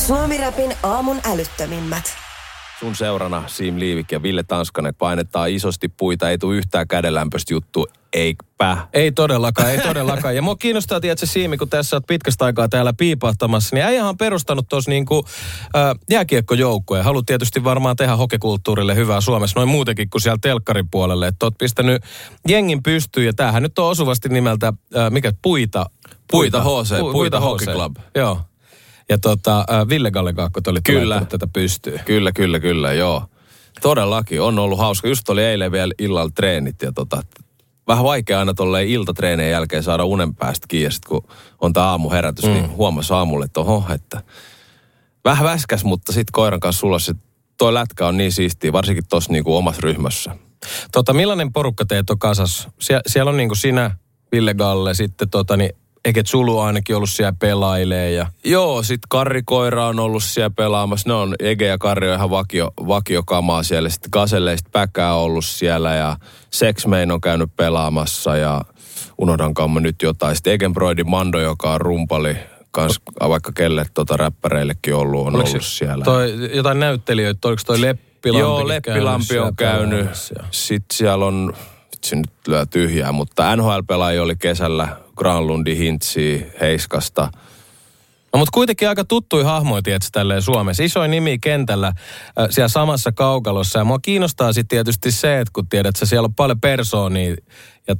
Suomi-räpin aamun älyttömimmät. Sun seurana Siim Liivik ja Ville Tanskanen painetaan isosti puita, ei tule yhtään kädenlämpöistä juttu, eipä. Ei todellakaan. Ja mua kiinnostaa, tiedätkö Siimi, kun tässä oot pitkästä aikaa täällä piipahtamassa, niin äijähän on perustanut tuossa niinku jääkiekkojoukkueen. Haluat tietysti varmaan tehdä hokekulttuurille hyvää Suomessa, noin muutenkin kuin siellä telkkarin puolelle. Että oot pistänyt jengin pystyyn ja tämähän nyt on osuvasti nimeltä, Puita Puita Hockey Club. Joo. Ja Ville Gallekaakko, te olitte laittanut tätä pystyyn. Kyllä, joo. Todellakin, on ollut hauska. Just oli eilen vielä illalla treenit ja vähän vaikea aina tolleen iltatreenien jälkeen saada unen päästä kiinni. Ja sit kun on tää aamuherätys, niin huomasi aamulle, että vähän väskäs, mutta sit koiran kanssa sulla se toi lätkä on niin siistiä, varsinkin tossa niinku omassa ryhmässä. Millainen porukka teet on kasas? Siellä on niinku sinä, Ville Galle, sitten eikä Zulu ainakin ollut siellä pelailee ja... Joo, sit Karri Koira on ollut siellä pelaamassa. Ne on, Ege ja Karri on ihan vakiokamaa siellä. Sitten Gaseleista Päkää on ollut siellä ja Sexmain on käynyt pelaamassa ja unohdankaan mä nyt jotain. Sitten Egenbroidin Mando, joka on rumpali, kans vaikka kelle räppäreillekin on ollut siellä. Jotain näyttelijöitä, oliko toi Leppilampi? Joo, Leppilampi on käynyt. Sitten siellä on... Se nyt lyö tyhjää, mutta NHL-pelaajia oli kesällä, Granlundi, Hintsi, Heiskasta. No mutta kuitenkin aika tuttui hahmoja, tiedätkö, tälleen Suomessa. Isoin nimi kentällä siellä samassa kaukalossa. Ja mua kiinnostaa sitten tietysti se, että kun tiedät, että siellä on paljon persoonia ja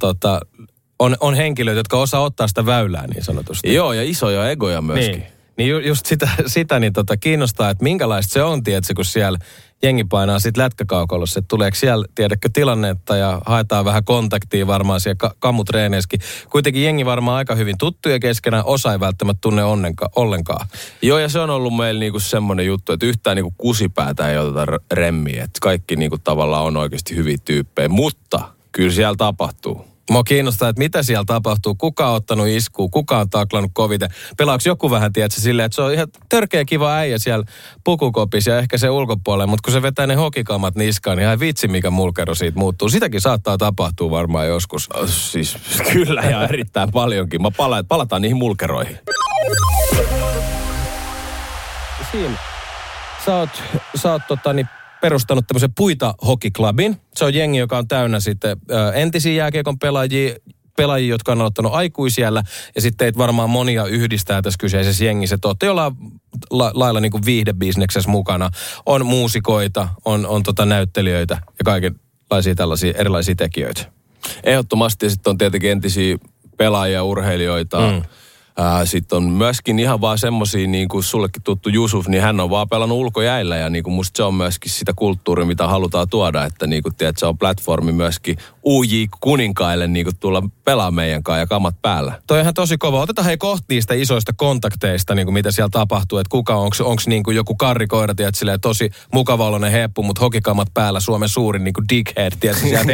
on henkilöitä, jotka osaa ottaa sitä väylää niin sanotusti. Joo, ja isoja egoja myöskin. Niin just sitä niin kiinnostaa, että minkälaista se on, tiedätkö, kun siellä jengi painaa sitten lätkäkaukolossa, että tuleeko siellä, tiedätkö, tilannetta ja haetaan vähän kontaktia varmaan siellä kamutreeneissäkin. Kuitenkin jengi varmaan aika hyvin tuttuja keskenään, osa ei välttämättä tunne ollenkaan. Joo, ja se on ollut meillä niinku semmoinen juttu, että yhtään niinku kusipäätä ei oteta remmiä, että kaikki niinku tavallaan on oikeasti hyviä tyyppejä, mutta kyllä siellä tapahtuu. Mua kiinnostaa, että mitä siellä tapahtuu, kuka on ottanut iskua, kuka on taklannut koviten. Pelaako joku vähän, tiedätkö, silleen, että se on ihan törkeä kiva äijä siellä pukukopissa ja ehkä se ulkopuolella, mutta kun se vetää ne hokikamat niskaan, niin ihan vitsi, mikä mulkero siitä muuttuu. Sitäkin saattaa tapahtua varmaan joskus. Siis kyllä ja erittäin paljonkin. Palataan niihin mulkeroihin. Siim, sä oot perustanut tämmöisen Puita Hockey Clubin. Se on jengi, joka on täynnä sitten entisiä jääkiekon pelaajia, jotka on aloittanut aikuisiellä. Ja sitten teitä varmaan monia yhdistää tässä kyseisessä jengissä. Te olette jollain lailla niin kuin viihdebisneksessä mukana. On muusikoita, on näyttelijöitä ja kaikenlaisia tällaisia erilaisia tekijöitä. Ehdottomasti sitten on tietenkin entisiä pelaajia, urheilijoita. Sitten on myöskin ihan vaan semmosia, niin kuin sullekin tuttu Jusuf, niin hän on vaan pelannut ulkojäillä ja niin kuin musta se on myöskin sitä kulttuuria, mitä halutaan tuoda, että niin kuin tiedät, se on platformi myöskin UJ-kuninkaille niin kuin tulla pelaa meidän kanssa ja kamat päällä. Toi on ihan tosi kova. Otetaan kohti niistä isoista kontakteista, niin kuin mitä siellä tapahtuu, että kuka onko niin kuin joku Karri Koira, tiedät, silleen tosi mukava-oloinen heppu, mutta hokikamat päällä, Suomen suurin niin kuin dickhead, tiedät, sieltä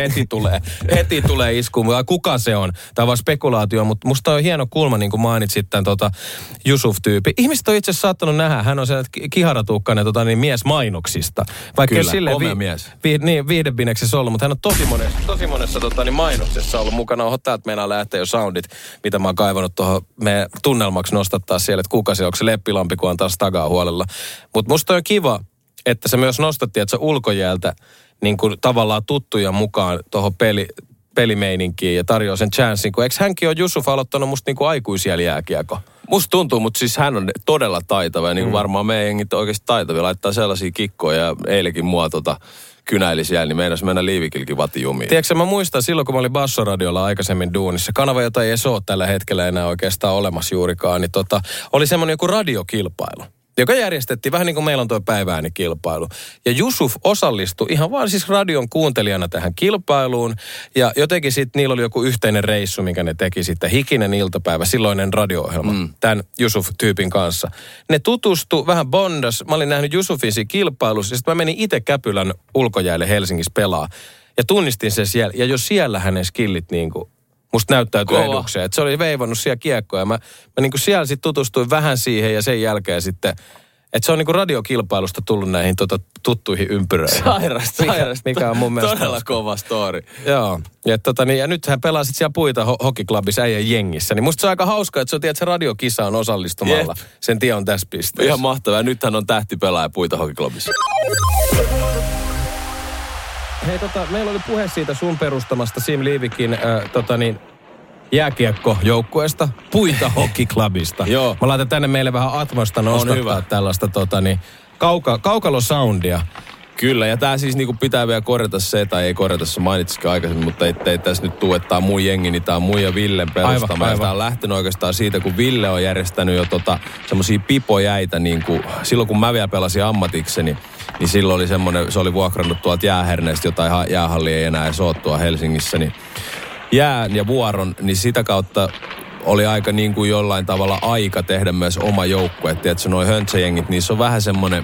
heti tulee iskuun. Kuka se on? Tämä on vaan spekulaatio, mutta musta on hieno kulma, niin kuin mainitsit tämän Jusuf-tyyppi. Ihmiset on itse asiassa saattanut nähdä, hän on sellainen kiharatukkainen mies mainoksista. Vaikka kyllä, komea mies. Viihdebineksessä ollut, mutta hän on tosi monessa mainoksessa ollut mukana. Oho, täältä meinaa lähteä jo soundit, mitä mä oon kaivannut tuohon meidän tunnelmaksi nostattaa siellä, että kuka se on, onko se Leppilampi, kun on taas takaa huolella. Mutta musta on kiva, että se myös nostatti, että se ulkojäältä niin kuin tavallaan tuttuja mukaan tuohon pelimeininkiin ja tarjoaa sen chanssin, kun eikö hänkin ole Jusuf aloittanut musta niinku aikuisia jääkiekko? Musta tuntuu, mutta siis hän on todella taitava ja niin kuin varmaan meidän jengit on oikeasti taitavia. Laittaa sellaisia kikkoja ja eilenkin mua kynäili siellä, niin mennä Liivikilläkin vatijumiin. Tiedätkö, mä muistan silloin, kun mä olin Bassoradiolla aikaisemmin duunissa, kanava, jota ei ole tällä hetkellä enää oikeastaan olemassa juurikaan, niin oli semmoinen joku radiokilpailu, joka järjestettiin vähän niin kuin meillä on tuo päivääänikilpailu. Ja Jusuf osallistui ihan vaan siis radion kuuntelijana tähän kilpailuun. Ja jotenkin sitten niillä oli joku yhteinen reissu, minkä ne teki sitten Hikinen iltapäivä, silloinen radio-ohjelma, tämän Jusuf-tyypin kanssa. Ne tutustu, vähän bondas. Mä olin nähnyt Jusufin siinä kilpailussa ja sitten mä menin itse Käpylän ulkojäälle Helsingissä pelaa. Ja tunnistin sen siellä. Ja jo siellä hänen skillit niinku musta näyttäytyi edukseen. Että se oli veivannut siellä kiekkoja. Mä niinku siellä sitten tutustuin vähän siihen ja sen jälkeen sitten Että se on niinku radiokilpailusta tullut näihin tuttuihin ympyröihin. Sairasta. Mikä on mun mielestä todella kova story. Joo. Ja nyt hän pelasit siellä Puita Hockeyclubissa äijän jengissä. Niin musta se on aika hauskaa, että se radiokisa on osallistumalla. Sen tie on tässä pisteessä. Ihan mahtavaa. Nyt hän on tähtipelaaja Puita Hockeyclubissa. Hei meillä oli puhe siitä sun perustamasta Sim Liivikin jääkiekkojoukkueesta Puita Hockeyclubista. Joo. Mä laitan tänne meille vähän Atmosta nostattaa tällaista kaukalosoundia. Kyllä, ja tää siis niinku pitää vielä korjata se, tai ei korjata se mainitsisikin aikaisemmin, mutta ettei tässä nyt tule, että tää on mun jengi, niin tää on mun ja Villen perustama. Aivan. Tää on lähtenyt oikeastaan siitä, kun Ville on järjestänyt jo semmosia pipojäitä, niin kuin silloin kun mä vielä pelasin ammatikseni, niin silloin oli semmonen, se oli vuokrannut tuolta Jääherneestä, jotain jäähallia ei enää edes ole tuolla Helsingissä, niin jään ja vuoron, niin sitä kautta oli aika niin kuin jollain tavalla aika tehdä myös oma joukkue. Tiedätkö, noi höntsäjengit, niissä on vähän semmonen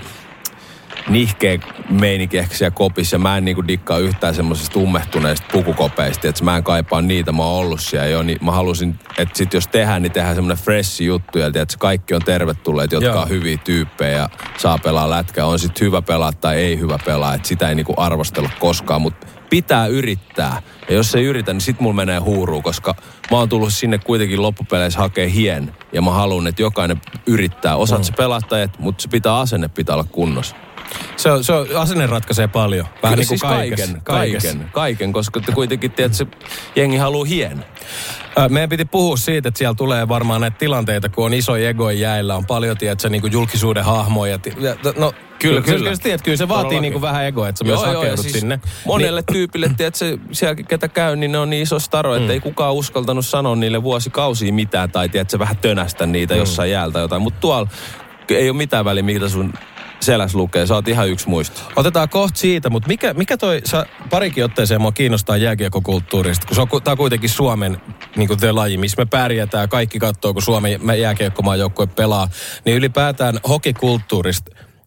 nihkeä meininki ehkä siellä kopissa. Ja mä en niinku dikkaa yhtään semmosista ummehtuneista pukukopeista. Että mä en kaipaa niitä, mä oon ollut siellä jo. Niin mä halusin, että sit jos tehdään, niin tehdään semmonen freshi juttu. Ja että kaikki on tervetulleet, jotka on hyviä tyyppejä ja saa pelaa lätkää. On sit hyvä pelaa tai ei hyvä pelaa. Että sitä ei niinku arvostella koskaan, mutta pitää yrittää. Ja jos ei yritä, niin sit mulla menee huuruun, koska mä oon tullut sinne kuitenkin loppupeleissä hakee hien. Ja mä haluan, että jokainen yrittää. Osaat se pelastajat, mutta se asenne pitää olla kunnossa. Se asenne ratkaisee paljon. Vähän niin kuin siis kaiken, koska te kuitenkin tiedät, että se jengi haluaa hien. Meidän piti puhua siitä, että siellä tulee varmaan näitä tilanteita, kun on iso ego jäillä, on paljon, tiedätkö, niin kuin julkisuuden hahmoja. No, kyllä. Kyllä se vaatii niin kuin vähän egoa, että sä myös hakeudut siis sinne. Monelle tyypille, tiedätkö, siellä ketä käy, niin ne on niin iso staro, että ei kukaan uskaltanut sanoa niille vuosikausia mitään, tai tiedätkö, vähän tönästä niitä jossain jäältä jotain. Mutta tuolla ei ole mitään väliä, mitä sun selässä lukee. Sä oot ihan yksi muisto. Otetaan kohta siitä, mutta mikä parikin otteeseen mua kiinnostaa jääkiekkokulttuurista, kun tää on kuitenkin Suomen niin kuin laji, missä me pärjätään. Kaikki katsoo, kun Suomen jääkiekkomaajoukkue pelaa. Niin ylipäätään hokikulttuurista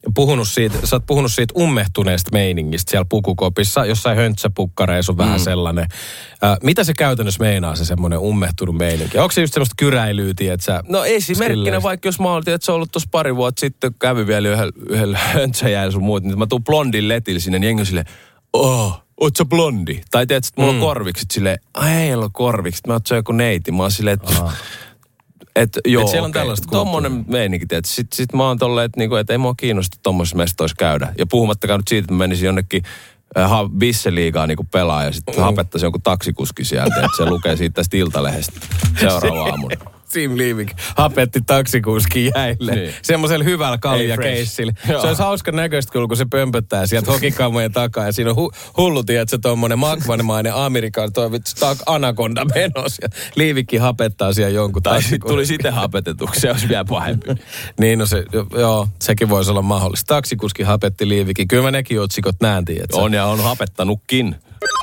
sä oot puhunut siitä ummehtuneesta meiningistä siellä pukukopissa, jossain höntsäpukkareissa on vähän sellainen. Mitä se käytännössä meinaa, se semmoinen ummehtunut meininki? Onko se just semmoista kyräilyä, tietsä? No esimerkkinä, vaikka jos mä olin, että se on ollut tuossa pari vuotta sitten, kävin vielä yhdellä höntsäjäällä sun muut, niin mä tuun blondin letille sinne, niin jengi on silleen, oot sä blondi? Tai tiedätkö, että mulla on korvikset silleen, ei ole korvikset, mä oot sä joku neiti. Mä oon silleen, että joo, et siellä on tällaista tommonen meininki, tiedätkö. Sit mä oon tolleen, että ei mua kiinnosta tommosessa mestoissa käydä. Ja puhumattakaan nyt siitä, että mä menisin jonnekin Visseliigaa niinku pelaa ja sitten hapettaisi jonkun taksikuski sieltä, että se lukee siitä tästä Iltalehdestä seuraava aamuna. Sim Liivik hapetti taksikuski jäille. Niin. Semmoisella hyvällä kaljakeissillä. Se olisi hauska näköistä, kun se pömpöttää sieltä hokikammojen takaa. Ja siinä on hullu, tiedätkö, tommonen makvanimainen Amerikan anakonda menossa. Ja Liivikki hapettaa siellä jonkun taksikuski. Tai tuli sitten hapetetuksi, se olisi vielä pahempi. Niin, no sekin voisi olla mahdollista. Taksikuski hapetti Liivikki. Kyllä mä nekin otsikot näen, tiedätkö. On ja on hapettanutkin.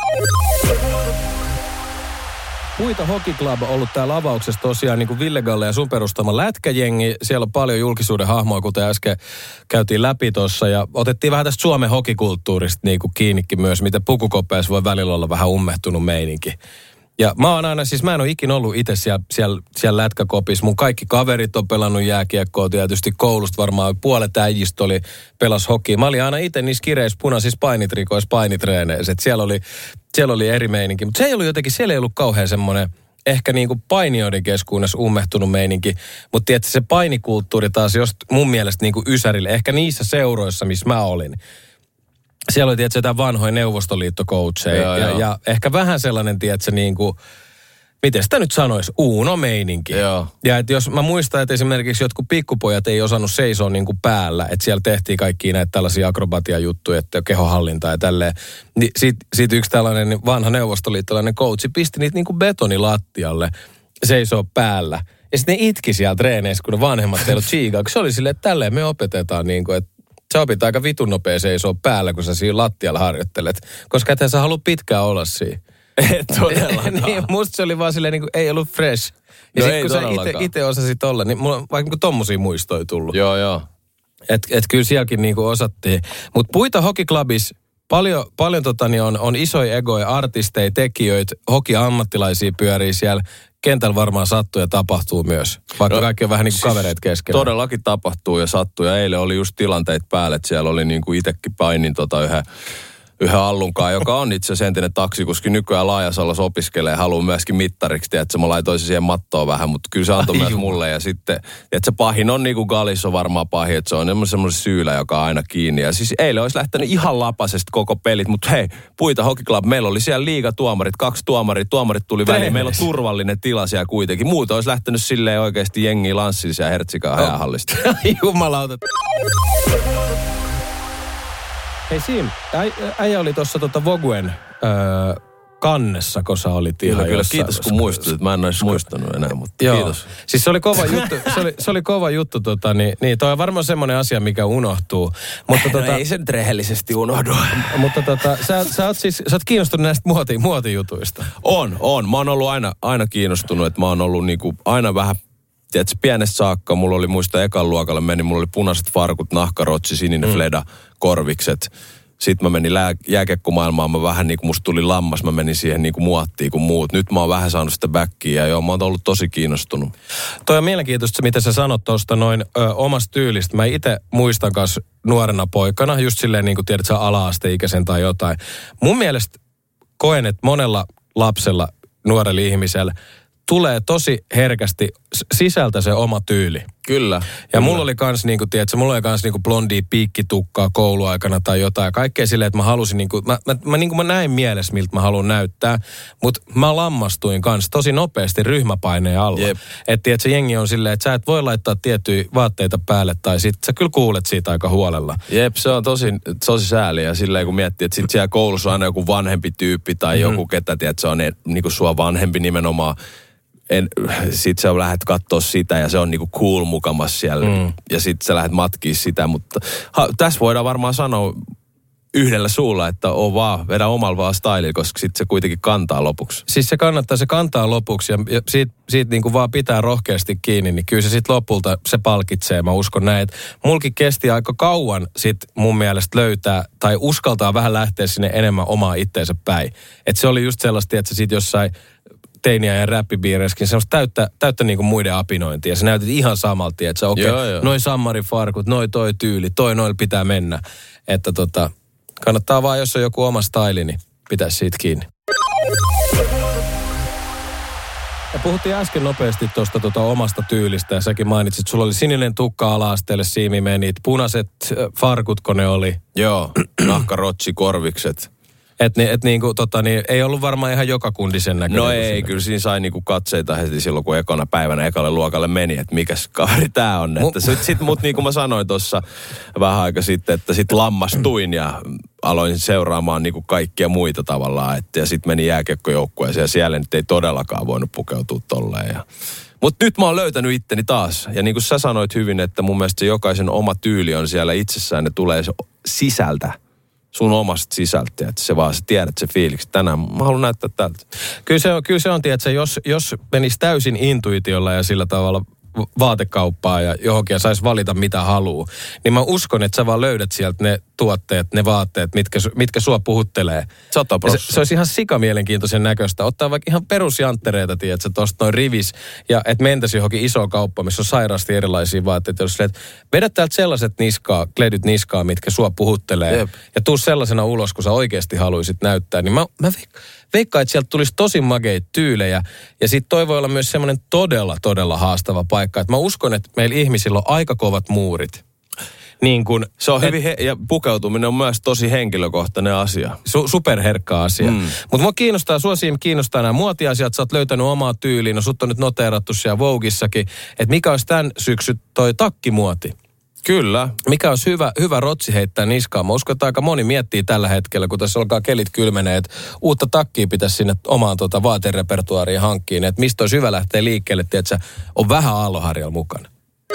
Puita Hockey Club on ollut täällä avauksessa tosiaan niin kuin Ville Galle ja sun perustama lätkäjengi. Siellä on paljon julkisuuden hahmoa, kuten äsken käytiin läpi tuossa. Ja otettiin vähän tästä Suomen hokikulttuurista niin kuin kiinnikin myös, miten pukukopeissa voi välillä olla vähän ummehtunut meininki. Ja mä en ole ikinä ollut itse siellä lätkäkopissa. Mun kaikki kaverit on pelannut jääkiekkoa, tietysti koulusta varmaan puolet äijistä pelas hokia. Mä olin aina itse niissä kireissä punaisissa painitrikoissa, painitreeneissä. Siellä oli eri meininki. Mutta siellä ei ollut kauhean semmoinen ehkä niin kuin painijoiden keskuudessa ummehtunut meininki. Mutta tiedätkö, se painikulttuuri taas just mun mielestä niin kuin ysärille, ehkä niissä seuroissa, missä mä olin. Siellä oli, tiedätkö, jotain vanhoja neuvostoliittokoutseja ja ehkä vähän sellainen, tiedätkö, niin kuin, miten sitä nyt sanoisi, uuno-meininki. Joo. Ja että jos mä muistan, että esimerkiksi jotkut pikkupojat ei osannut seisoa niin kuin päällä, että siellä tehtiin kaikkia näitä tällaisia akrobatiajuttuja, että kehohallintaa ja tälleen. Niin sit yksi tällainen vanha neuvostoliittolainen coachi pisti niitä niin kuin betonilattialle seisoo päällä. Ja sitten ne itki siellä treeneissä, kun ne vanhemmat teillä chiigaa, kun se oli silleen, että tälleen me opetetaan niin kuin, että sä opit aika vitun nopea seisoo päällä, kun sä siinä lattialla harjoittelet. Koska ethän sä halua pitkään olla siinä. Todellakaan. Niin, musta se oli vaan silleen, niin kuin, ei ollut fresh. Ja no sit kun sä itse osasit olla, niin mulla on vaikka niin tommosia muistoja tullut. Joo. Et kyllä sielläkin niin kuin osattiin. Mutta Puita Hockey Clubissa paljon on isoja egoja, artisteja, tekijöitä, hoki-ammattilaisia pyörii siellä. kentällä varmaan sattuu ja tapahtuu myös. Vaikka kaikki on vähän niin kuin kavereet keskenään. Todellakin tapahtuu ja sattuu. Ja eilen oli just tilanteet päälle, että siellä oli niin kuin itsekin painin yhden Allunkaan, joka on itse asiassa entinen taksikuski. Nykyään Laajasalassa opiskelee, haluaa myöskin mittariksi. Että mä laitoin siihen mattoon vähän, mutta kyllä se antoi myös mulle. Ja sitten, että se pahin on niin kuin Galis on varmaan pahin, että se on semmoinen syylä, joka on aina kiinni. Ja siis eilen olisi lähtenyt ihan lapasesti koko pelit, mutta hei, Puita Hockey Club, meillä oli siellä liigatuomarit, 2 tuomarit tuli väliin. Meillä on turvallinen tila siellä kuitenkin. Muuta olisi lähtenyt silleen oikeasti jengiä lanssilla siellä Hertsikaan hajahallista. Jumalauta. Hei Sim, äijä oli tuossa Voguen kannessa, kun sä olit ihan kyllä, kiitos kun muistutit. Mä en olisi muistanut enää, mutta joo. Kiitos. Siis se oli kova juttu, se oli kova juttu, niin toi on varmaan semmoinen asia, mikä unohtuu. Mutta ei se nyt rehellisesti unohdu. Mutta sä oot kiinnostunut näistä muotijutuista. On. Mä oon ollut aina kiinnostunut, että mä oon ollut niinku aina vähän, tiedätkö, pienestä saakka, mulla oli muista ekan luokalle mulla oli punaiset farkut, nahkarotsi, sininen fleda, korvikset. Sitten mä menin jääkiekkomaailmaan, mä vähän niin kuin musta tuli lammas, mä menin siihen niin kuin muottiin kuin muut. Nyt mä oon vähän saanut sitä backia ja joo, mä oon ollut tosi kiinnostunut. Toi on mielenkiintoista, mitä sä sanot tuosta noin omasta tyylistä. Mä itse muistan kanssa nuorena poikana, just silleen niin kuin tiedät sä ala-asteikäisen tai jotain. Mun mielestä koen, että monella lapsella, nuorella ihmisellä, tulee tosi herkästi sisältä se oma tyyli. Kyllä. Ja mulla oli kans niinku, tiedätkö, blondia piikkitukkaa kouluaikana tai jotain. Kaikkea silleen, että mä halusin niinku, mä näin mielessä, miltä mä haluan näyttää. Mutta mä lammastuin kans tosi nopeasti ryhmäpaineen alla. Että tiedätkö, jengi on silleen, että sä et voi laittaa tiettyjä vaatteita päälle tai sit sä kyllä kuulet siitä aika huolella. Jep, se on tosi sääliä. Silleen kun miettii, että sit siellä koulussa on aina joku vanhempi tyyppi tai joku, ketä tiedät, se on niinku sua vanhempi nimenomaan. Sit sä lähdet kattoo sitä ja se on niinku cool mukamas siellä. Ja sit sä lähdet matkii sitä, mutta tässä voidaan varmaan sanoa yhdellä suulla, että vedä omalla vaan stylilla, koska sit se kuitenkin kantaa lopuksi. Siis se kantaa lopuksi ja siitä niinku vaan pitää rohkeasti kiinni, niin kyllä se sit lopulta se palkitsee, mä uskon näin. Mulkin kesti aika kauan sit mun mielestä löytää tai uskaltaa vähän lähteä sinne enemmän omaa itteensä päin. Että se oli just sellaista, että se sit jossain teiniä ja räppibiireissäkin semmoista täyttä niinku muiden apinointia. Ja sä näytit ihan samalta, että noi sammarifarkut, toi tyyli, noilla pitää mennä. Että kannattaa vaan, jos on joku oma style, niin pitäisi siitä kiinni. Ja puhuttiin äsken nopeasti tuosta omasta tyylistä ja säkin mainitsit, että sulla oli sininen tukka ala-asteelle, Siimi menit, punaiset farkut, kun ne oli. Joo, nahkarotsi, korvikset. Ei ollut varmaan ihan joka kundi sen näköinen. No ei, kyllä siinä sai niinku katseita heti silloin, kun ekana päivänä ekalle luokalle meni, että mikäs kaveri tää on. Mut niin kuin mä sanoin tuossa vähän aika sitten, että sit lammastuin ja aloin seuraamaan niinku kaikkia muita tavallaan. Ja sit meni jääkiekkojoukkueeseen ja siellä nyt ei todellakaan voinut pukeutua tolleen. Mutta nyt mä oon löytänyt itteni taas. Ja niin kuin sä sanoit hyvin, että mun mielestä se jokaisen oma tyyli on siellä itsessään, ne tulee sisältä. Sun omasta sisältä, että sä tiedät se fiiliksi. Tänään mä haluan näyttää tältä. Kyllä se on, tiedätkö, jos menisi täysin intuitiolla ja sillä tavalla vaatekauppaa ja johonkin ja saisi valita mitä haluaa, niin mä uskon, että sä vaan löydät sieltä ne tuotteet, ne vaatteet, mitkä sua puhuttelee. 100%. Se olisi ihan sikamielenkiintoisen näköistä. Ottaa vaikka ihan perusjanttereita, tiedätkö, tosta noin rivis, ja että mentäisi johonkin isoon kauppaan, missä on sairaasti erilaisia vaatteita. Jos vedät täältä sellaiset kledyt niskaa, mitkä sua puhuttelee, ja tuu sellaisena ulos, kun sä oikeasti haluaisit näyttää, niin mä veikkaan, että sieltä tulisi tosi makeita tyylejä, ja sit toi voi olla myös semmoinen todella, todella haastava paikka. Että mä uskon, että meillä ihmisillä on aika kovat muurit. Niin kun, se on hyvin, ja pukeutuminen on myös tosi henkilökohtainen asia. Superherkkä asia. Mutta mua kiinnostaa, nämä muotiasiat, sä oot löytänyt omaa tyyliin, no sut on nyt noteerattu siellä Voguissakin, että mikä olisi tämän syksy toi takkimuoti? Kyllä. Mikä olisi hyvä rotsi heittää niskaan? Mä uskon, että aika moni miettii tällä hetkellä, kun tässä alkaa kelit kylmenee, että uutta takkia pitäisi sinne omaan vaaterepertuaariin hankkiin, että mistä olisi hyvä lähteä liikkeelle, että on vähän aalloharjalla mukana.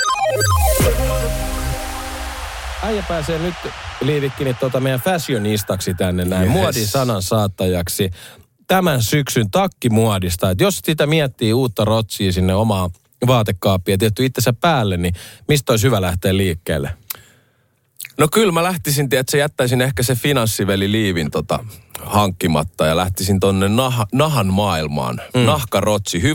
Äijä pääsee nyt Liivikkin meidän fashionistaksi tänne näin, muodin sanan saattajaksi tämän syksyn takkimuodista. Että jos sitä miettii uutta rotsia sinne omaan vaatekaappia tietty itsensä päälle, niin mistä olisi hyvä lähteä liikkeelle? No kyllä mä lähtisin, että jättäisin ehkä se finanssiveli-liivin hankkimatta ja lähtisin tonne nahan maailmaan. Nahkarotsi,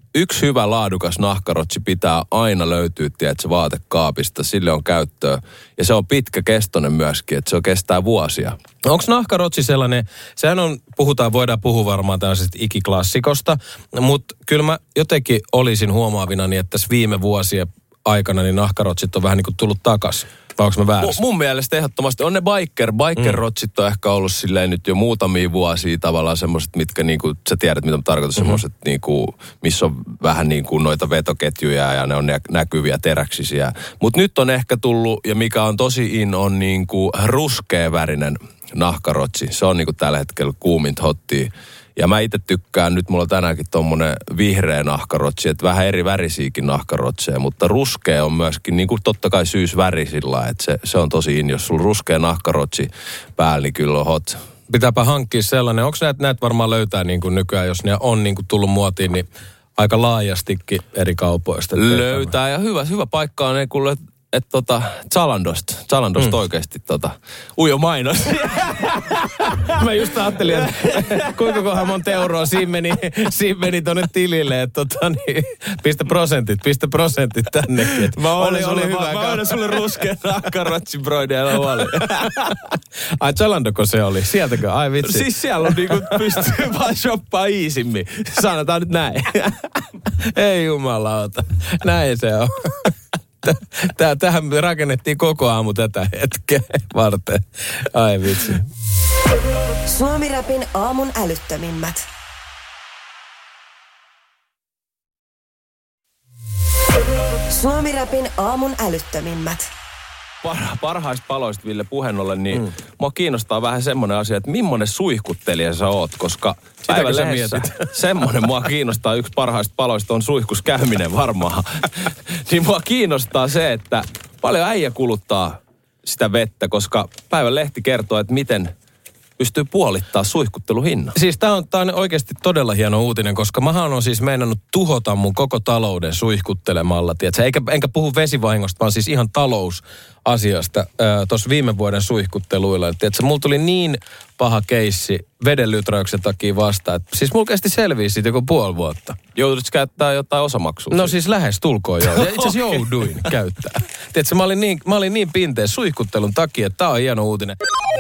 yksi hyvä laadukas nahkarotsi pitää aina löytyä, tiedätkö, vaatekaapista. Sille on käyttöä. Ja se on pitkäkestoinen myöskin, että se kestää vuosia. Onko nahkarotsi sellainen, sehän on, voidaan puhua varmaan tällaisesta ikiklassikosta, mutta kyllä mä jotenkin olisin huomaavinani, että tässä viime vuosien aikana niin nahkarotsit on vähän niin kuin tullut takaisin. Vai onko mä väärässä? Mun mielestä ehdottomasti on ne biker-rotsit on ehkä ollut silleen nyt jo muutamia vuosia tavallaan semmoiset, mitkä niinku, sä tiedät mitä mä tarkoitan, semmoiset niinku, missä on vähän niinku noita vetoketjuja ja ne on näkyviä teräksisiä. Mut nyt on ehkä tullut, ja mikä on tosi on niinku ruskeavärinen nahkarotsi. Se on niinku tällä hetkellä kuuminta hottia. Ja mä itse tykkään, nyt mulla on tänäänkin tommonen vihreä nahkarotsi, että vähän eri värisiäkin nahkarotseja, mutta ruskea on myöskin, niin kuin totta kai syysväri sillä, että se on tosi jos sulla ruskea nahkarotsi päällä, niin kyllä on hot. Pitääpä hankkia sellainen. Onko näitä varmaan löytää niin kuin nykyään, jos ne on niin kuin tullut muotiin, niin aika laajastikin eri kaupoista? Löytää, ja hyvä paikka on, että Zalandosta oikeasti ujo mainos. Mä just ajattelin, että kuinka kohan monta euroa siinä meni tonne tilille, että niin, pistä prosentit tännekin. Mä oon sulle ruskea nahkarotsi broideilla huoli. Ai Zalandoko se oli? Sieltäkö? Ai vitsi. Siis siellä on niinku pystyy vaan shoppaa iisimmin. Sanotaan nyt näin. Ei jumalauta. Näin se on. Tähän rakennettiin koko aamu tätä hetkeä varten. Ai vitsi. Suomi-räpin aamun älyttömimmät. Suomi-räpin aamun älyttömimmät. Parhaista paloista, Ville, puheen ollen, niin mua kiinnostaa vähän semmoinen asia, että millainen suihkuttelija sä oot, koska päivän lehdessä semmoinen mua kiinnostaa, yksi parhaista paloista on suihkuskäyminen varmaan. Niin mua kiinnostaa se, että paljon äijä kuluttaa sitä vettä, koska päivän lehti kertoo, että miten pystyy puolittaa suihkutteluhinnan. Siis tää on oikeasti todella hieno uutinen, koska mähän on siis meinannut tuhota mun koko talouden suihkuttelemalla, tiedätkö? Enkä puhu vesivahingosta, vaan siis ihan talousasiasta tuossa viime vuoden suihkutteluilla. Tiedätkö, mulla tuli niin paha keissi vedenlyträyksen takia vastaan, että siis mulla kesti selviä siitä joku puoli vuotta. Joudutko käyttää jotain osamaksua? No siis lähes tulkoon jo. Itse asiassa jouduin käyttää. Tiedätkö, mä olin niin pinteessä suihkuttelun takia, että tää on hieno uutinen.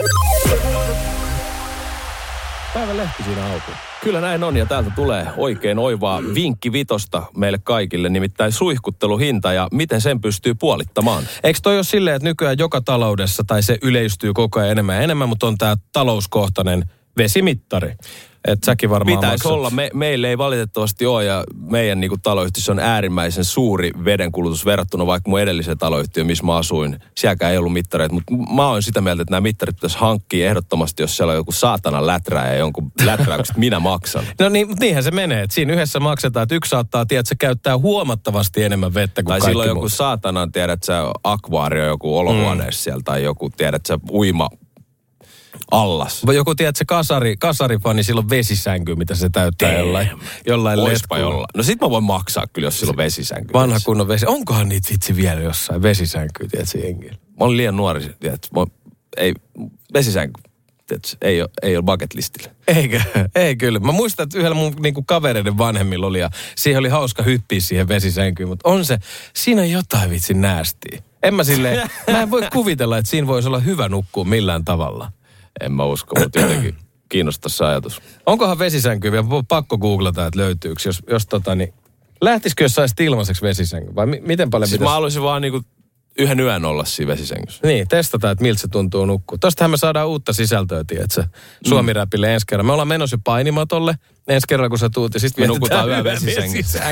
Päivän lehti siinä auki. Kyllä näin on, ja täältä tulee oikein oivaa vinkki vitosta meille kaikille, nimittäin suihkutteluhinta ja miten sen pystyy puolittamaan. Eikö toi ole silleen, että nykyään joka taloudessa, tai se yleistyy koko ajan enemmän ja enemmän, mutta on tää talouskohtainen vesimittari. Että säkin varmaan pitäisi olla. Meillä ei valitettavasti ole, ja meidän niin kuin taloyhtiössä on äärimmäisen suuri vedenkulutus verrattuna vaikka mun edelliseen taloyhtiöön, missä mä asuin. Sielläkään ei ollut mittareita, mutta mä oon sitä mieltä, että nämä mittarit pitäisi hankkia ehdottomasti, jos siellä on joku saatanan läträä ja jonkun läträykset minä maksan. No niin, mutta niinhän se menee. Että siinä yhdessä maksetaan, että yksi saattaa, tiedätkö, käyttää huomattavasti enemmän vettä kuin tai kaikki silloin muut. Joku saatanan, tiedät sä, akvaario joku olohuoneessa siellä, tai joku, tiedät sä, uima allas. Vai joku, tiedätkö, kasarifani, silloin vesisänky, mitä se täyttää jollain letkulla. No sit mä voin maksaa kyllä, jos silloin vesisänky. Vanha kunnon vesi. Onkohan niitä vitsi vielä jossain vesisänkyä, tiedätkö, jengillä? Mä olin liian nuori, tiedätkö. Vesisänky, tiedätkö, ei ole bucket listillä. Eikö? Ei kyllä. Mä muistan, että yhdellä mun niinku kavereiden vanhemmilla oli, ja siihen oli hauska hyppiä siihen vesisänkyyn, mutta siinä on jotain vitsi näästiä. Mä en voi kuvitella, että siinä voisi olla hyvä nukkua millään tavalla. En mä usko, mutta jotenkin kiinnostaa se ajatus. Onkohan vesisänky vielä? Pakko googlata, että löytyykö. Jos lähtisikö jos saisit ilmaiseksi vesisänky? Vai miten paljon siis mä haluaisin vaan niinku yhden yön olla siinä vesisängyssä. Niin, testataan, että miltä se tuntuu nukkua. Tostahan me saadaan uutta sisältöä, tiedätkö? Suomi-räpille ensi kerran. Me ollaan menossa jo painimatolle ensi kerralla, kun sä tuut. Ja sit me nukutaan yön vesisängyssä.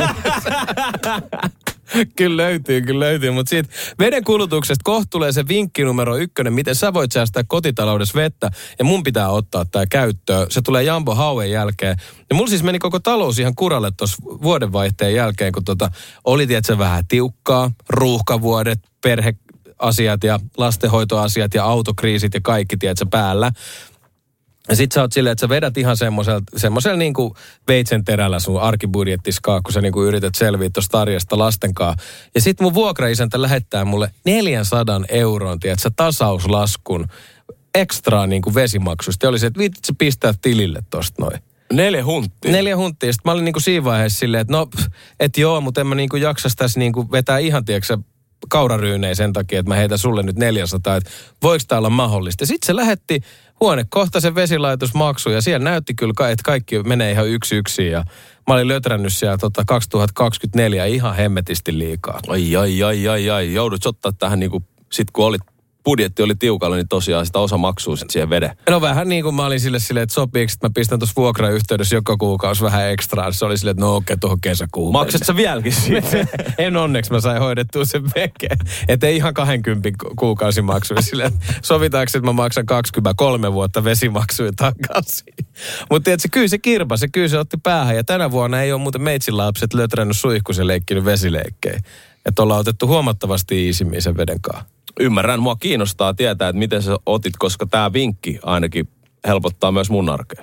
Kyllä löytyy. Mutta siitä veden kulutuksesta kohta tulee se vinkki numero 1, miten sä voit säästää kotitaloudessa vettä. Ja mun pitää ottaa tää käyttöön. Se tulee Jambo Hauen jälkeen. Ja mulla siis meni koko talous ihan kuralle tuossa vuodenvaihteen jälkeen, kun oli tiedätkö vähän tiukkaa, ruuhkavuodet, perheasiat ja lastenhoitoasiat ja autokriisit ja kaikki tiedätkö päällä. Ja sit sä oot silleen, että sä vedät ihan semmoisella niinku veitsen terällä sun arkibudjettiskaa, kun sä niinku yrität selviä tosta arjesta lastenkaan. Ja sit mun vuokraisäntä lähettää mulle 400 €, tiedätkö, tasauslaskun ekstraa niinku vesimaksusta. Ja oli se, että viitit sä pistää tilille tosta noin. 4 hunttia? 4 hunttia. Sitten mä olin niinku siinä vaiheessa silleen, että joo, mutta en mä niinku jaksas tässä niinku vetää ihan, tiedätkö, kauraryynejä sen takia, että mä heitän sulle nyt 400, että voiko tää olla mahdollista. Sitten se lähetti huonekohtaisen vesilaitusmaksu ja siellä näytti kyllä, että kaikki menee ihan yksi ja mä olin lötrännyt siellä 2024 ihan hemmetisti liikaa. Ai. Joudut ottaa tähän niinku, sit kun budjetti oli tiukalla, niin tosiaan sitä osa maksuu sit siihen veden. No vähän niin kuin mä olin silleen, että sopiiko, että mä pistän tuossa vuokrayhteydessä joka kuukausi vähän ekstraa. Se oli silleen, että no okei, tuohon kesäkuun. Maksat sä vieläkin siitä? En onneksi, mä sain hoidettua sen veke. Että ei ihan 20 kuukausimaksuja silleen, sovitaanko, että mä maksan 23 vuotta vesimaksuja takaisin. Mutta tiedätkö, kyllä se kirpasi, kyllä se otti päähän. Ja tänä vuonna ei ole muuten meitsin lapset lötrännyt suihkusen leikkinyt vesileikkejä. Että ollaan otettu huomattavasti iisimmin sen veden kanssa. Ymmärrän, mua kiinnostaa tietää, että miten sä otit, koska tää vinkki ainakin helpottaa myös mun arkea.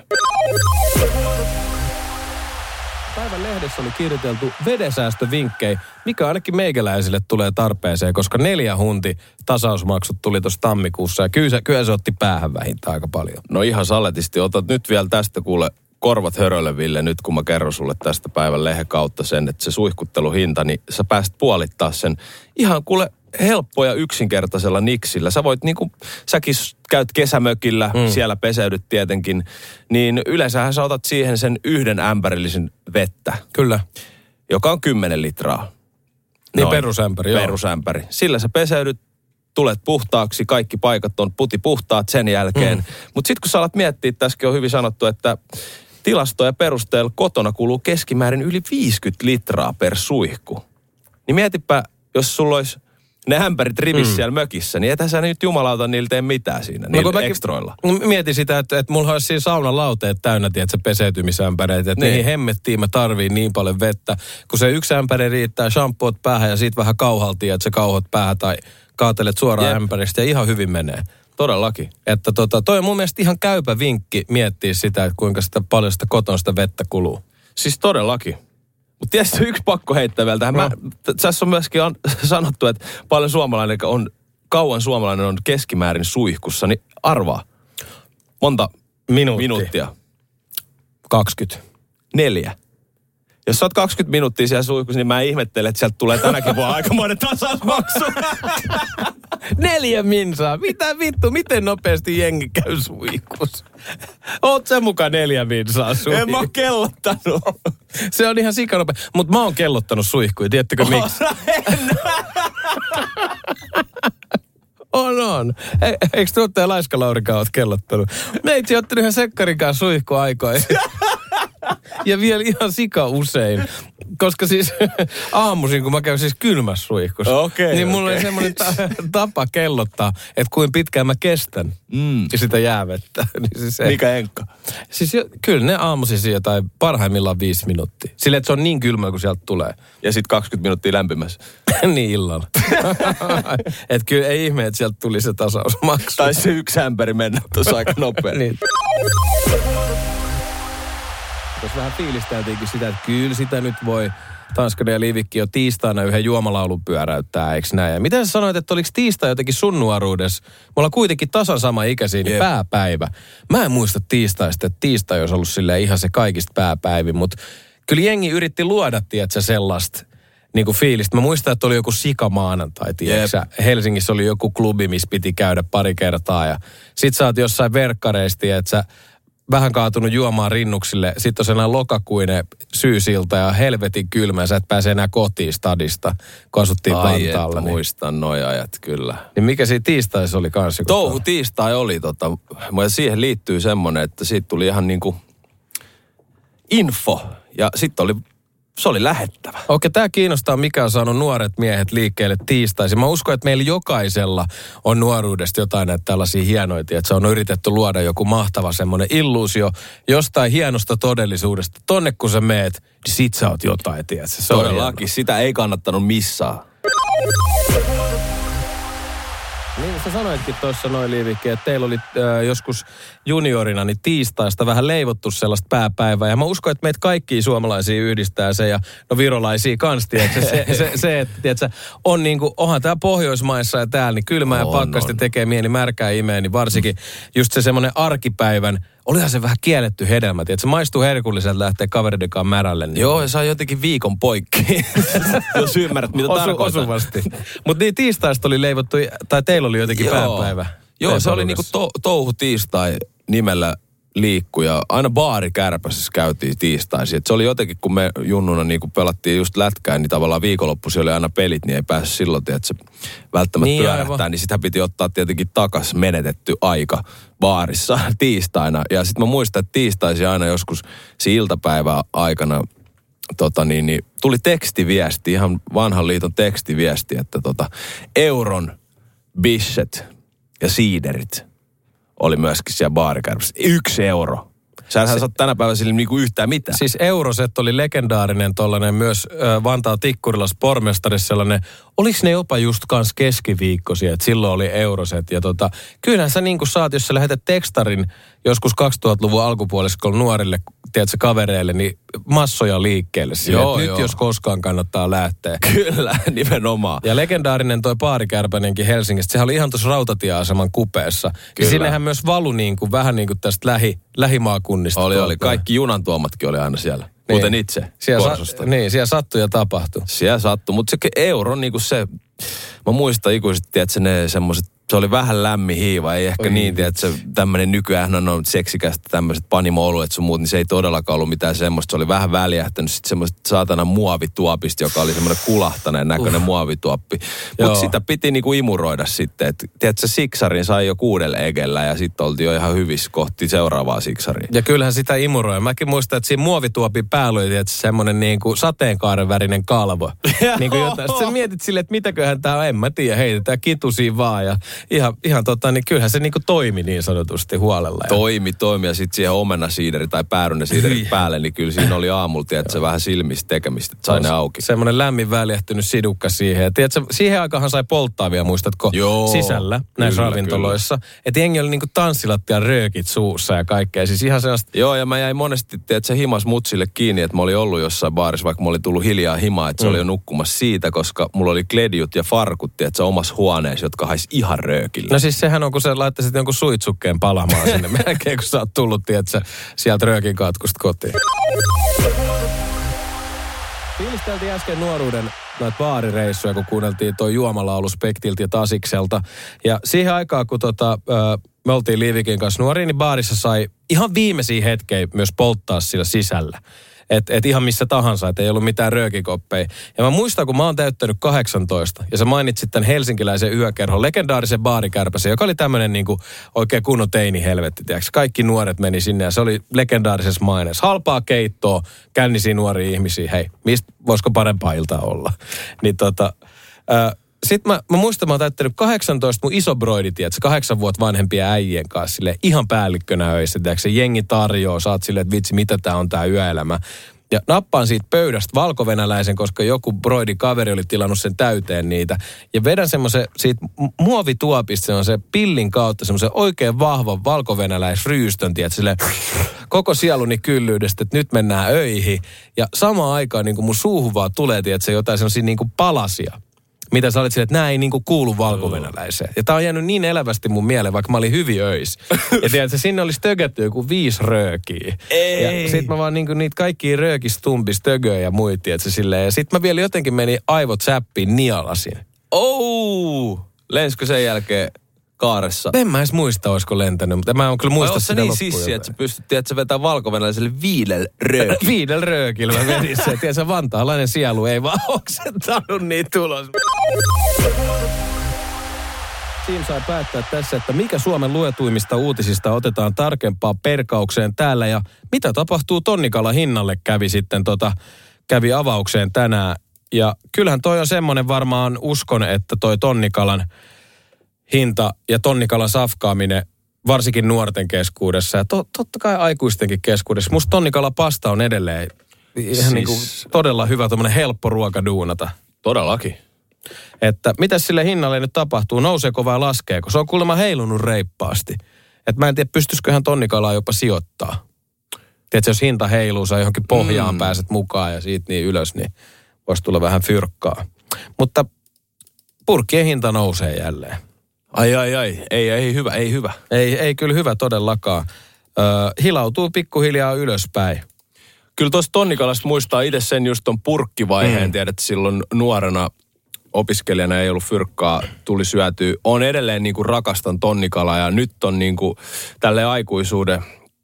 Päivän lehdessä oli kirjoiteltu vedensäästövinkkejä, mikä ainakin meikäläisille tulee tarpeeseen, koska 4 hunti tasausmaksut tuli tuossa tammikuussa ja kyllä se otti päähän vähintään aika paljon. No ihan saletisti, otat nyt vielä tästä kuule korvat höröleville nyt, kun mä kerron sulle tästä päivän lehden kautta sen, että se suihkutteluhinta, niin sä pääst puolittaa sen ihan kuule helppo ja yksinkertaisella niksillä. Sä voit niinku, säkin käyt kesämökillä, siellä peseydyt tietenkin, niin yleensähän sä otat siihen sen 1 ämpärillisen vettä. Kyllä. Joka on 10 litraa. Niin perusämpäri, joo. Perusämpäri. Sillä sä peseydyt, tulet puhtaaksi, kaikki paikat on puhtaat sen jälkeen. Mutta sitten kun sä alat miettiä, tässäkin on hyvin sanottu, että tilastoja perusteella kotona kuluu keskimäärin yli 50 litraa per suihku. Niin mietipä, jos sulla olisi ne ämpärit rivissä siellä mökissä, niin ethän sä nyt jumalauta niillä tee mitään siinä, niillä ekstroilla. Mietin sitä, että mulla olisi siinä saunan lauteet täynnä, tiedätkö, peseytymisämpäreitä, että niihin hemmettiin mä tarviin niin paljon vettä, kun se 1 ämpäri riittää, shampoot päähän ja siitä vähän kauhaltiin, että sä kauhot päähän tai kaatelet suoraan ämpäristä ja ihan hyvin menee. Todellakin. Että toi on mun mielestä ihan käypä vinkki miettiä sitä, että kuinka sitä paljon sitä kotona sitä vettä kuluu. Siis todellakin. Mutta tietysti yksi pakko heittää vielä tähän. Tässä on myöskin sanottu, että kauan suomalainen on keskimäärin suihkussa, niin arvaa. Monta minuuttia? 20. 4. Jos sä oot 20 minuuttia siellä suihkussa, niin mä ihmettelen, että sieltä tulee tänäkin vuonna aikamoinen tasausmaksu. 4 minsaa. Mitä vittu, miten nopeasti jengi käy suihkussa? Oot sä mukaan 4 minsaa suihkussa? En mä oon kellottanut. Se on ihan sikanopea. Mutta mä oon kellottanut suihkuja, tiedättekö miksi? On. Eikö tuottaja Laiska Laurikaan oot kellottanut? Meitsi ottanut ihan sekkarin kanssa suihkuaikoja. Ja vielä ihan sika usein. Koska siis aamuisin, kun mä käyn siis kylmässä suihkussa, niin mulla oli semmoinen tapa kellottaa, että kuinka pitkään mä kestän sitä jäävettä. Niin siis mikä enkka? Siis kyllä ne aamuisin jotain parhaimmillaan 5 minuuttia. Silleen, että se on niin kylmä, kun sieltä tulee. Ja sitten 20 minuuttia lämpimässä. Niin illalla. Että kyllä ei ihme, että sieltä tuli se tasausmaksu. Tai se 1 ämpäri mennä tuossa aika nopeasti. Niin. Tuossa vähän fiilisteltiinkin sitä, että kyllä sitä nyt voi Tanskanen ja Liivikki jo tiistaina yhden juomalaulun pyöräyttää, eikö näin? Ja miten sä sanoit, että oliko tiistai jotenkin sun nuoruudessa? Me ollaan kuitenkin tasan sama ikäisiä, niin pääpäivä. Mä en muista tiistaista, että tiistai olisi ollut silleen ihan se kaikista pääpäivin, mutta kyllä jengi yritti luoda, tiedätkö, sellaista niin kuin fiilistä. Mä muistan, että oli joku sikamaanantai, tiedätkö? Helsingissä oli joku klubi, missä piti käydä pari kertaa ja sit sä oot jossain verkkareista, että sä vähän kaatunut juomaan rinnuksille. Sitten on sellainen lokakuinen syysilta ja helvetin kylmä. Sä et pääse enää kotiin stadista, kun asuttiin Vantaalla. Niin. Muistan noi ajat, kyllä. Niin mikä siinä tiistaisi oli kanssa? Touhu tiistai oli. Ja siihen liittyy semmoinen, että siitä tuli ihan niinku info. Ja sitten se oli lähettävä. Okei, tämä kiinnostaa, mikä on saanut nuoret miehet liikkeelle tiistaisin. Mä uskon, että meillä jokaisella on nuoruudesta jotain näitä tällaisia hienoitia, että se on yritetty luoda joku mahtava semmoinen illuusio jostain hienosta todellisuudesta. Tonne kun sä meet, niin sit sä oot jotain, tiedätkö? Todellakin, sitä ei kannattanut missaa. Niin sä sanoitkin tuossa noin Liivikki, että teillä oli joskus juniorina niin tiistaista vähän leivottu sellaista pääpäivää. Ja mä uskon, että meitä kaikkia suomalaisia yhdistää se ja no virolaisia kans, tiedätkö? Se että tiedätkö, on niinku, onhan tää Pohjoismaissa ja täällä, niin kylmä ja pakkasti tekee mieli märkää imeen, niin varsinkin just se semmoinen arkipäivän olihan se vähän kielletty hedelmä. Että se maistuu herkulliselta lähtee kaveridenkaan märälle. Niin. Joo, ja saa jotenkin viikon poikki, jos ymmärrät, mitä tarkoittaa. Osuvasti. Mutta niin tiistaista oli leivottu, tai teillä oli jotenkin pääpäivä. Joo, se oli niinku touhu tiistai nimellä liikkuja. Aina baarikärpäsessä käytiin tiistaisin. Et se oli jotenkin, kun me junnuna niinku pelattiin just lätkää, niin tavallaan viikonloppuisin oli aina pelit, niin ei päässyt silloin, että se välttämättä niin pyörähtää. Aivan. Niin sitä piti ottaa tietenkin takas menetetty aika baarissa tiistaina. Ja sitten mä muistan, että tiistaisin aina joskus siinä iltapäivän aikana tuli tekstiviesti, ihan vanhan liiton tekstiviesti, että euron bisset ja siiderit oli myöskin siellä baarikärpässä. 1 euro. Sähän saat tänä päivänä sille niinku yhtään mitään. Siis Euroset oli legendaarinen tollainen myös Vantaan Tikkurilas pormestarissa sellainen, oliks ne jopa just kans keskiviikkoisia, että silloin oli Euroset. Ja kyllähän sä niinku saat, jos sä lähetät tekstarin joskus 2000-luvun alkupuoliskolla nuorille, tiedätkö, kavereille, niin massoja liikkeelle. Joo. Nyt jos koskaan kannattaa lähteä. Kyllä, nimenomaan. Ja legendaarinen toi baarikärpänenkin Helsingistä, sehän oli ihan tuossa rautatieaseman kupeessa. Ja sinnehän myös valui niinku, vähän niin kuin tästä lähimaakunnista. Oli. Kaikki junan tuomatkin oli aina siellä. Niin. Kuten itse Korsosta. Siellä sattui ja tapahtui. Siellä sattui, mutta se euro niinku se, mä muistan ikuisesti, että ne semmoiset, se oli vähän lämmin hiiva, ei ehkä niin, että se tämmöinen nykyään on seksikästä tämmöiset panimo-oluet sun muut, niin se ei todellakaan ollut mitään semmoista. Se oli vähän väljähtänyt sitten semmoista saatana muovituopista, joka oli semmoinen kulahtaneen näköinen muovituoppi. Mutta sitä piti niinku imuroida sitten, että tiedätkö, siksarin sai jo 6 egellä ja sitten oltiin jo ihan hyvissä kohti seuraavaa siksaria. Ja kyllähän sitä imuroi. Mäkin muistan, että siinä muovituopin päällä oli semmoinen niinku sateenkaaren värinen kalvo. Niinku jotain. Sitten sä mietit silleen, että mitäköhän tää on, en mä tiedä, heitetään kitusiin vaan ja ihan niin kyllähän se niinku toimi niin sanotusti huolella. Toimi ja sitten siihen omenasiideri tai päärynäsiideri päälle, niin kyllä siinä oli aamulla, että se vähän silmistä tekemistä, että sai ne auki. Semmoinen lämmin väljähtynyt sidukka siihen. Ja tiedätkö, siihen aikaan sai polttaavia, muistatko, sisällä näissä ravintoloissa. Että jengi oli niinku tanssilattian röökit suussa ja kaikkea. Siis ihan sellaista. Joo, ja mä jäin monesti, tiedätkö, himas mutsille kiinni, että mä olin ollut jossain baarissa, vaikka mä olin tullut hiljaa himaa, että se oli jo nukkumassa siitä, koska mulla oli kledjut ja farkut, tiedätkö, omassa huoneessa, jotka haisi ihan röökille. No siis sehän on, kun sä laittaisit jonkun suitsukkeen palamaan sinne melkein, kun sä oot tullut, tiedätkö, sieltä röökin katkusta kotiin. Fiilisteltiin äsken nuoruuden noita baarireissuja, kun kuunneltiin toi juomalaulu Spektiltä ja Tasikselta. Ja siihen aikaan, kun me oltiin Liivikin kanssa nuoria, niin baarissa sai ihan viimeisiä hetkejä myös polttaa sillä sisällä. Et ihan missä tahansa, että ei ollut mitään röökikoppeja. Ja mä muistan, kun mä oon täyttänyt 18, ja sä mainitsit tämän helsinkiläisen yökerhon, legendaarisen baarikärpäsen, joka oli tämmönen niinku oikein kunnon teinihelvetti, tiiäks. Kaikki nuoret meni sinne, ja se oli legendaarisessa maineessa. Halpaa keittoa, kännisiä nuoria ihmisiä, hei, mistä voisiko parempaa iltaa olla? Niin sitten mä muistan, mä oon täyttänyt 18, mun iso broidi, tiedätkö, 8 vuotta vanhempia äijien kanssa, silleen ihan päällikkönä öissä, tiedätkö, se jengi tarjoaa, sä oot silleen, että vitsi, mitä tää on tää yöelämä. Ja nappaan siitä pöydästä valkovenäläisen, koska joku broidi-kaveri oli tilannut sen täyteen niitä. Ja vedän semmoisen siitä muovituopista, se on se pillin kautta semmoisen oikein vahvan valkovenäläisryystön, tiedätkö, silleen koko sieluni kyllyydestä, että nyt mennään öihin. Ja samaan aikaan niin kuin mun suuhun vaan tulee, tiedätkö, jotain semmoisia niin kuin palasia. Mitä sä olit silleen, että nämä ei niinku kuulu valkovenäläiseen. Ja tää on jäänyt niin elävästi mun mieleen, vaikka mä olin hyvin öis. Ja tiedätkö, sinne olisi tögetty joku 5 röökiä. Ei. Ja sit mä vaan niinku niitä kaikkia röökistumpis tögöjä ja muita, tiedätkö, silleen. Ja sit mä vielä jotenkin meni aivot säppiin, nialasin. Lenskö sen jälkeen kaaressa? En mä edes muista, olisiko lentänyt, mutta mä en kyllä muista sitä niin sissi, että sä pystyt, että sä vetää valkovenäläiselle 5 röökillä. 5 röökillä mä vedin se. Tiedätkö, vantaalainen sielu ei vaan oksentanut niitä tulos. Team sai päättää tässä, että mikä Suomen luetuimmista uutisista otetaan tarkempaa perkaukseen täällä ja mitä tapahtuu tonnikala hinnalle kävi avaukseen tänään. Ja kyllähän toi on semmoinen varmaan uskon, että toi tonnikalan hinta ja tonnikalan safkaaminen, varsinkin nuorten keskuudessa ja totta kai aikuistenkin keskuudessa. Musta tonnikala pasta on edelleen ihan niin kuin todella hyvä, tommoinen helppo ruoka duunata. Todellakin. Että mitä sille hinnalle nyt tapahtuu? Nouseeko vai laskeeko? Se on kuulemma heilunut reippaasti. Että mä en tiedä, pystyisiköhän tonnikalaa jopa sijoittaa. Tiedätkö, jos hinta heiluu, sä johonkin pohjaan pääset mukaan ja siitä niin ylös, niin voisi tulla vähän fyrkkaa. Mutta purkkien hinta nousee jälleen. Ai. Ei hyvä. Ei kyllä hyvä todellakaan. hilautuu pikkuhiljaa ylöspäin. Kyllä tuossa tonnikalasta muistaa itse sen just ton purkkivaiheen, tiedät, silloin nuorena opiskelijana ei ollut fyrkkaa, tuli syötyä. On edelleen niinku rakastan tonnikalaa ja nyt on niinku tälleen aikuisuuden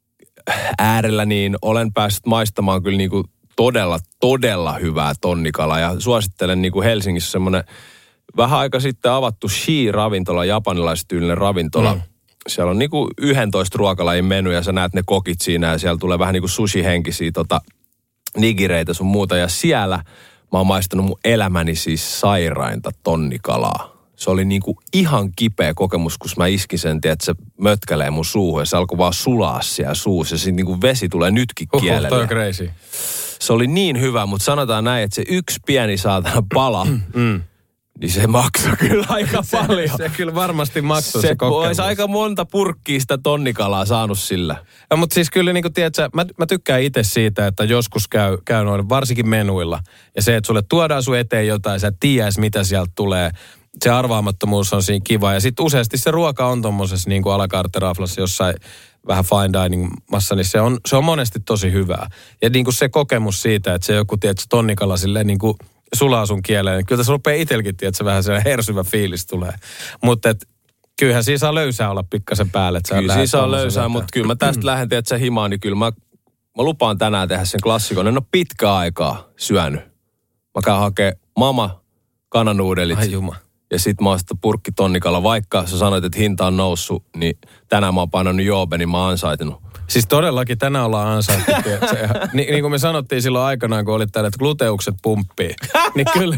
äärellä niin olen päässyt maistamaan kyllä niinku todella hyvää tonnikalaa ja suosittelen niinku Helsingissä semmoinen vähän aika sitten avattu Shi-ravintola, japanilaistyylinen ravintola. Siellä on niinku 11 ruokalajin menu ja sä näet ne kokit siinä ja siellä tulee vähän niinku sushi-henkisiä nigireitä sun muuta. Ja siellä mä oon maistanut mun elämäni siis sairainta tonnikalaa. Se oli niinku ihan kipeä kokemus, kun mä iskin sen, että se mötkälee mun suuhun ja se alkoi vaan sulaa siellä suussa. Ja sitten niinku vesi tulee nytkin kielelle. Toi on crazy. Se oli niin hyvä, mutta sanotaan näin, että se yksi pieni saatana pala, niin se maksaa kyllä aika paljon. Se kyllä varmasti maksoi se kokemus. Olisi aika monta purkkia sitä tonnikalaa saanut sillä. Ja, mutta siis kyllä niin kuin tiedätkö, mä tykkään itse siitä, että joskus käy noin varsinkin menuilla. Ja se, että sulle tuodaan sun eteen jotain, sä et tiedä mitä sieltä tulee. Se arvaamattomuus on siinä kiva. Ja sitten useasti se ruoka on tommosessa niin kuin à la carte raflassa jossain vähän fine dining massa, niin se on monesti tosi hyvää. Ja niin kuin se kokemus siitä, että se joku, tiedätkö, tonnikala silleen niin kuin sulaa sun kieleen. Niin kyllä tässä rupeaa itselläkin, että vähän sellainen hersyvä fiilis tulee. Mutta kyllähän siinä saa löysää olla pikkasen päälle. Kyllä siinä saa löysää, mutta kyllä mä tästä lähden, että sä himaan, niin kyllä mä lupaan tänään tehdä sen klassikon. En ole pitkään aikaa syönyt. Mä käyn hakemaan mama kananuudelit. Ai juma. Ja sit mä oon sitä purkki tonnikala. Vaikka sä sanoit, että hinta on noussut, niin tänään mä oon painanut joobe, niin mä oon ansaitinut. Siis todellakin tänään ollaan ansaittu. Niin kuin me sanottiin silloin aikanaan, kun olit täällä, että gluteukset pumppii. Niin kyllä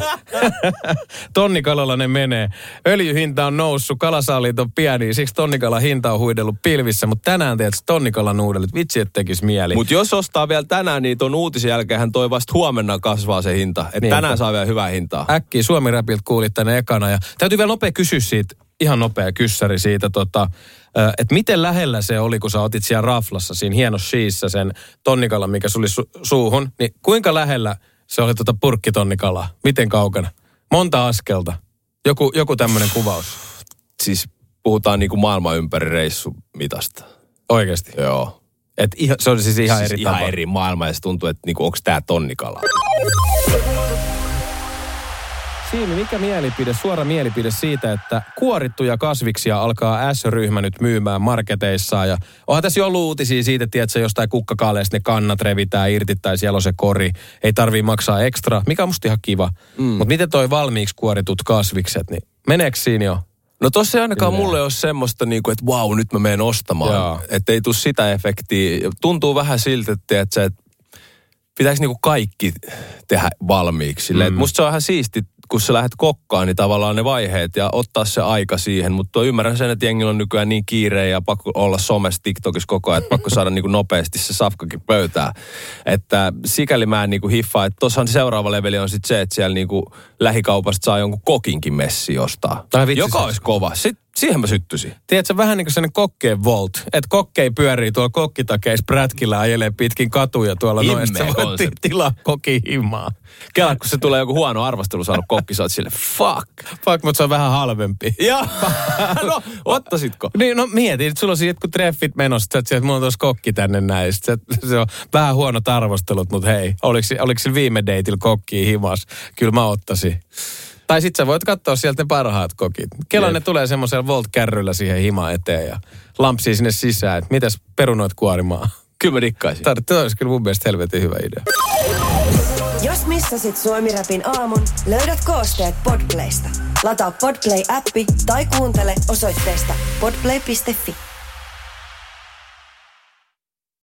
tonnikalalla ne menee. Öljyhinta on noussut, kalasaaliit on pieni, siksi tonnikalan hinta on huidellut pilvissä. Mutta tänään teet tonnikalan nuudelit, vitsi et tekis mieli. Mutta jos ostaa vielä tänään, niin ton uutisen jälkeen toi vasta huomenna kasvaa se hinta. Että tänään saa vielä hyvää hintaa. Äkkiä Suomi Rapilta kuulit tänne ekana. Ja täytyy vielä nopea kysyä siitä, ihan nopea kyssäri siitä, että miten lähellä se oli, kun sä otit siellä raflassa, siinä hienossa shiissä sen tonnikalan, mikä suli suuhun, niin kuinka lähellä se oli purkkitonnikalaa? Miten kaukana? Monta askelta? Joku tämmöinen kuvaus. Siis puhutaan niinku maailman ympäri reissumitasta. Oikeasti? Joo. Se oli siis ihan eri tapa. Ihan eri maailma ja se tuntuu, että niinku, onko tää tonnikala? Siimi, mikä suora mielipide siitä, että kuorittuja kasviksia alkaa S-ryhmä nyt myymään marketeissaan. Ja onhan tässä jo ollut uutisia siitä, että jostain kukkakaaleesta ne kannat revitään irti tai siellä on se kori. Ei tarvii maksaa ekstra, mikä on musta ihan kiva. Mutta miten toi valmiiksi kuoritut kasvikset, niin meneekö siinä jo? No tossa ei ainakaan mulle ole semmoista niinku, että vau, nyt mä menen ostamaan. Että ei tule sitä efektiä. Tuntuu vähän siltä, että pitäisi niinku kaikki tehdä valmiiksi. Musta se on ihan siisti, kun sä lähdet kokkaan, niin tavallaan ne vaiheet ja ottaa se aika siihen. Mutta ymmärrän sen, että jengillä on nykyään niin kiire ja pakko olla somessa TikTokissa koko ajan, että pakko saada niinku nopeasti se safkakin pöytään. Että sikäli mä en niinku hiffaa, että tossahan seuraava leveli on sitten se, että siellä niinku lähikaupasta saa jonkun kokinkin messi jostain. Joka olisi kova. Siihen mä syttyisin. Tiedätkö, vähän niin kuin sellainen kokkeen volt. Että kokkei pyörii tuolla kokkitakeissa prätkillä, ajelee pitkin katuja tuolla noin. Ja sitten voit tilaa kokihimaa. Kela, kun se tulee joku huono arvostelu saanut kokki, sä oot sille, fuck, mutta se on vähän halvempi. Joo, no, ottasitko? Niin, no mietin, että sulla on siitä, kun treffit menossa, että mulla on tuossa kokki tänne näin. Se on vähän huonot arvostelut, mutta hei, oliko sillä viime dateilla kokkiin himas? Kyllä mä ottaisin. Tai sit sä voit katsoa sieltä ne parhaat kokit. Kela ne tulee semmoisella Volt-kärryllä siihen himaan eteen ja lampsii sinne sisään, että mitäs perunoit kuorimaan. Kyllä mä dikkaisin. Tämä olisi kyllä mun mielestä helvetin hyvä idea. Jos missasit Suomi Rapin aamun, löydät koosteet Podplaysta. Lataa Podplay-appi tai kuuntele osoitteesta podplay.fi.